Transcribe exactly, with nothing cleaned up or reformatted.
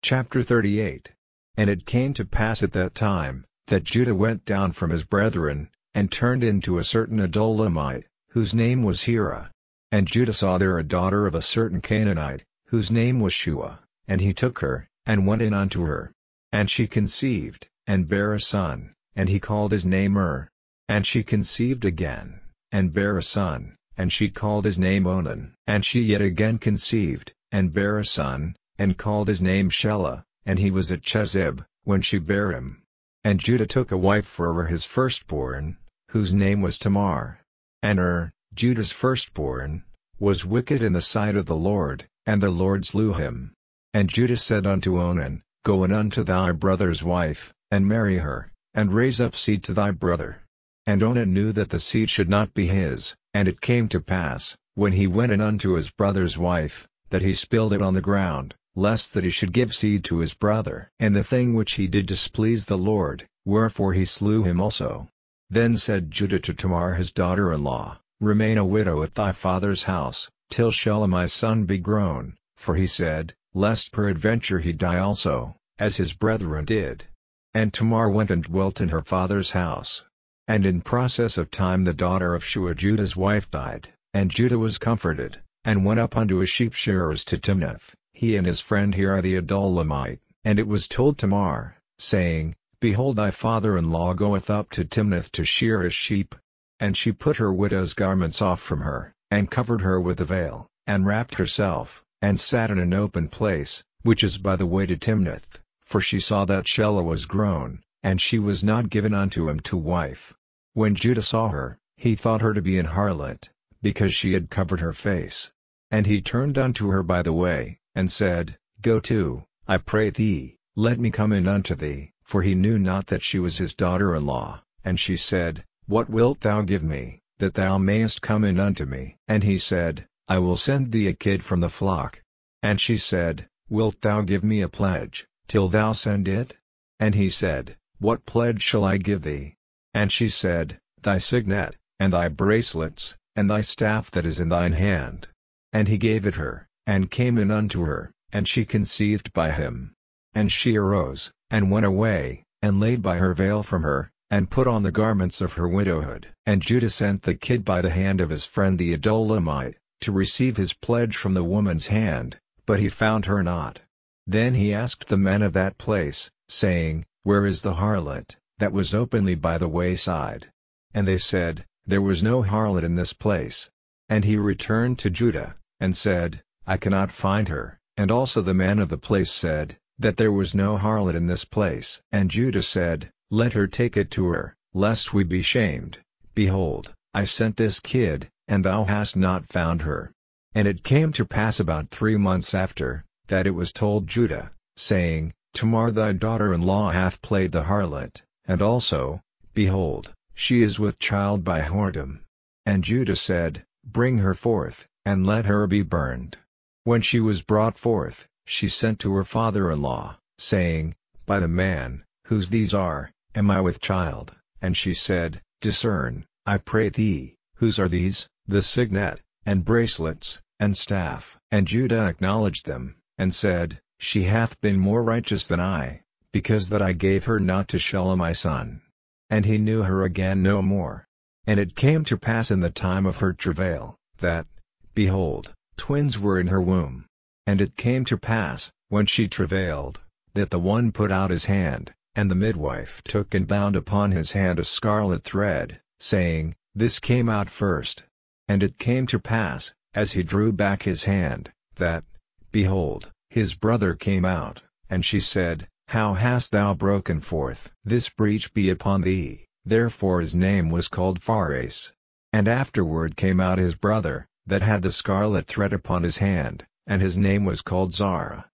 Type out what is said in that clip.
Chapter thirty-eight. And it came to pass at that time, that Judah went down from his brethren, and turned into a certain Adullamite, whose name was Hira. And Judah saw there a daughter of a certain Canaanite, whose name was Shua, and he took her, and went in unto her. And she conceived, and bare a son, and he called his name Er. And she conceived again, and bare a son, and she called his name Onan. And she yet again conceived, and bare a son, and called his name Shelah, and he was at Chezib, when she bare him. And Judah took a wife for Er his firstborn, whose name was Tamar. And Er, Judah's firstborn, was wicked in the sight of the Lord, and the Lord slew him. And Judah said unto Onan, Go in unto thy brother's wife, and marry her, and raise up seed to thy brother. And Onan knew that the seed should not be his, and it came to pass, when he went in unto his brother's wife, that he spilled it on the ground, lest that he should give seed to his brother. And the thing which he did displeased the Lord, wherefore he slew him also. Then said Judah to Tamar his daughter-in-law, Remain a widow at thy father's house, till Shelah my son be grown, for he said, Lest peradventure he die also, as his brethren did. And Tamar went and dwelt in her father's house. And in process of time the daughter of Shua Judah's wife died, and Judah was comforted, and went up unto his sheep shearers to Timnath, he and his friend Hira the Adullamite. And it was told Tamar, saying, Behold, thy father-in-law goeth up to Timnath to shear his sheep. And she put her widow's garments off from her, and covered her with a veil, and wrapped herself, and sat in an open place, which is by the way to Timnath, for she saw that Shelah was grown, and she was not given unto him to wife. When Judah saw her, he thought her to be an harlot, because she had covered her face. And he turned unto her by the way, and said, Go to, I pray thee, let me come in unto thee, for he knew not that she was his daughter-in-law. And she said, What wilt thou give me, that thou mayest come in unto me? And he said, I will send thee a kid from the flock. And she said, Wilt thou give me a pledge, till thou send it? And he said, What pledge shall I give thee? And she said, Thy signet, and thy bracelets, and thy staff that is in thine hand. And he gave it her, and came in unto her, and she conceived by him. And she arose, and went away, and laid by her veil from her, and put on the garments of her widowhood. And Judah sent the kid by the hand of his friend the Adullamite, to receive his pledge from the woman's hand, but he found her not. Then he asked the men of that place, saying, Where is the harlot, that was openly by the wayside? And they said, There was no harlot in this place. And he returned to Judah, and said, I cannot find her. And also the men of the place said, That there was no harlot in this place. And Judah said, Let her take it to her, lest we be shamed. Behold, I sent this kid, and thou hast not found her. And it came to pass about three months after, that it was told Judah, saying, Tamar thy daughter-in-law hath played the harlot, and also, behold, she is with child by whoredom. And Judah said, Bring her forth, and let her be burned. When she was brought forth, she sent to her father-in-law, saying, By the man, whose these are, am I with child? And she said, Discern, I pray thee, whose are these, the signet, and bracelets, and staff? And Judah acknowledged them, and said, She hath been more righteous than I, because that I gave her not to Shelah my son. And he knew her again no more. And it came to pass in the time of her travail, that, behold, twins were in her womb. And it came to pass, when she travailed, that the one put out his hand, and the midwife took and bound upon his hand a scarlet thread, saying, This came out first. And it came to pass, as he drew back his hand, that, behold, his brother came out, and she said, How hast thou broken forth? This breach be upon thee. Therefore his name was called Phares. And afterward came out his brother, that had the scarlet thread upon his hand, and his name was called Zara.